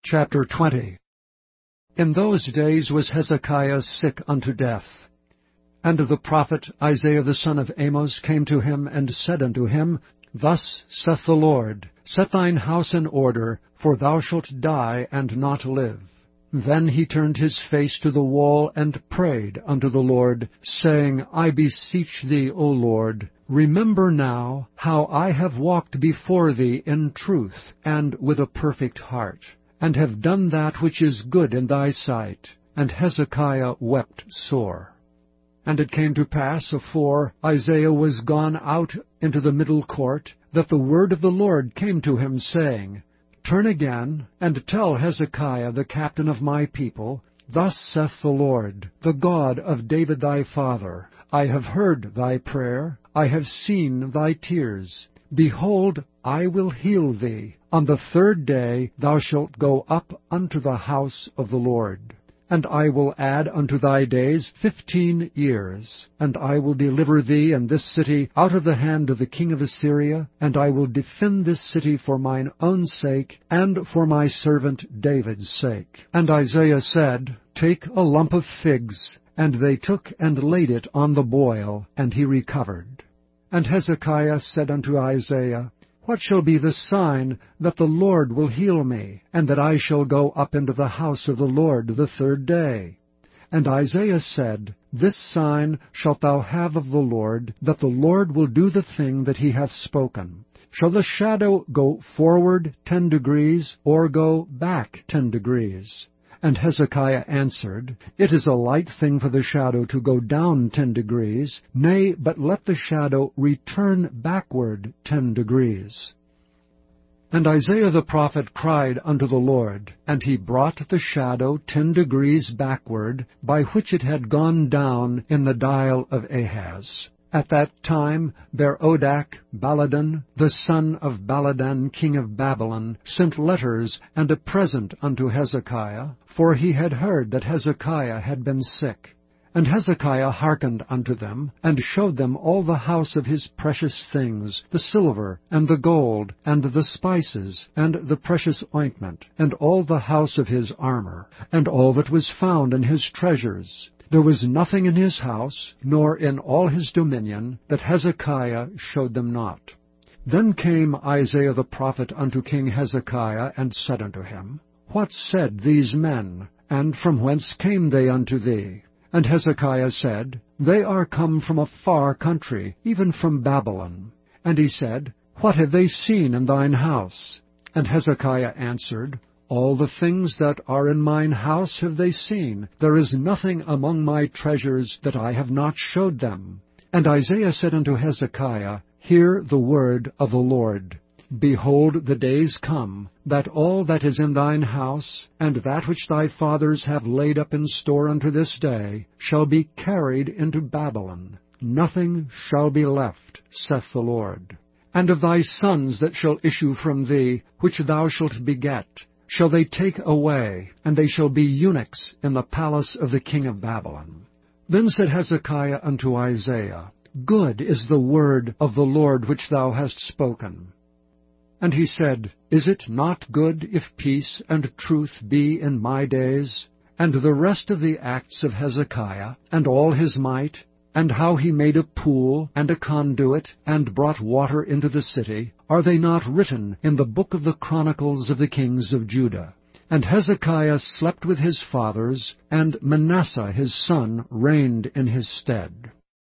Chapter 20. In those days was Hezekiah sick unto death. And the prophet Isaiah the son of Amoz came to him, and said unto him, Thus saith the Lord, Set thine house in order, for thou shalt die and not live. Then he turned his face to the wall, and prayed unto the Lord, saying, I beseech thee, O Lord, remember now how I have walked before thee in truth, and with a perfect heart, and have done that which is good in thy sight. And Hezekiah wept sore. And it came to pass, afore Isaiah was gone out into the middle court, that the word of the Lord came to him, saying, Turn again, and tell Hezekiah the captain of my people, Thus saith the Lord, the God of David thy father, I have heard thy prayer, I have seen thy tears. Behold, I will heal thee. On the third day thou shalt go up unto the house of the Lord. And I will add unto thy days 15 years. And I will deliver thee and this city out of the hand of the king of Assyria, and I will defend this city for mine own sake, and for my servant David's sake. And Isaiah said, Take a lump of figs. And they took and laid it on the boil, and he recovered. And Hezekiah said unto Isaiah, What shall be the sign that the Lord will heal me, and that I shall go up into the house of the Lord the third day? And Isaiah said, This sign shalt thou have of the Lord, that the Lord will do the thing that he hath spoken. Shall the shadow go forward 10 degrees, or go back 10 degrees? And Hezekiah answered, It is a light thing for the shadow to go down 10 degrees, nay, but let the shadow return backward 10 degrees. And Isaiah the prophet cried unto the Lord, and he brought the shadow 10 degrees backward, by which it had gone down in the dial of Ahaz. At that time Berodach Baladan, the son of Baladan king of Babylon, sent letters and a present unto Hezekiah, for he had heard that Hezekiah had been sick. And Hezekiah hearkened unto them, and showed them all the house of his precious things, the silver, and the gold, and the spices, and the precious ointment, and all the house of his armor, and all that was found in his treasures. There was nothing in his house, nor in all his dominion, that Hezekiah showed them not. Then came Isaiah the prophet unto King Hezekiah, and said unto him, What said these men, and from whence came they unto thee? And Hezekiah said, They are come from a far country, even from Babylon. And he said, What have they seen in thine house? And Hezekiah answered, All the things that are in mine house have they seen. There is nothing among my treasures that I have not showed them. And Isaiah said unto Hezekiah, Hear the word of the Lord. Behold, the days come, that all that is in thine house, and that which thy fathers have laid up in store unto this day, shall be carried into Babylon. Nothing shall be left, saith the Lord. And of thy sons that shall issue from thee, which thou shalt beget, shall they take away, and they shall be eunuchs in the palace of the king of Babylon. Then said Hezekiah unto Isaiah, Good is the word of the Lord which thou hast spoken. And he said, Is it not good if peace and truth be in my days? And the rest of the acts of Hezekiah, and all his might, and how he made a pool and a conduit, and brought water into the city, are they not written in the book of the chronicles of the kings of Judah? And Hezekiah slept with his fathers, and Manasseh his son reigned in his stead.